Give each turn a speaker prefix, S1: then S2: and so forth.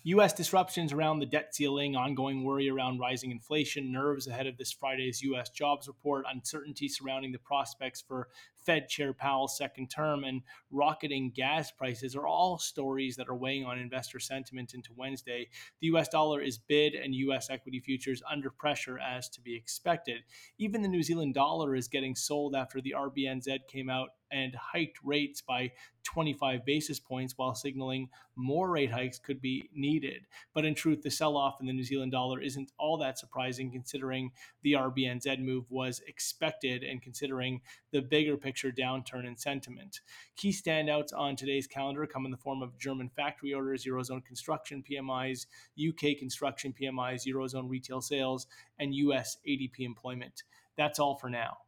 S1: U.S. disruptions around the debt ceiling, ongoing worry around rising inflation, nerves ahead of this Friday's U.S. jobs report, uncertainty surrounding the prospects for Fed Chair Powell's second term, and rocketing gas prices are all stories that are weighing on investor sentiment into Wednesday. The U.S. dollar is bid and U.S. equity futures under pressure as to be expected. Even the New Zealand dollar is getting sold after the RBNZ came out and hiked rates by 25 basis points while signaling more rate hikes could be needed. But in truth, the sell off in the New Zealand dollar isn't all that surprising considering the RBNZ move was expected and considering the bigger picture downturn in sentiment. Key standouts on today's calendar come in the form of German factory orders, Eurozone construction PMIs, UK construction PMIs, Eurozone retail sales, and US ADP employment. That's all for now.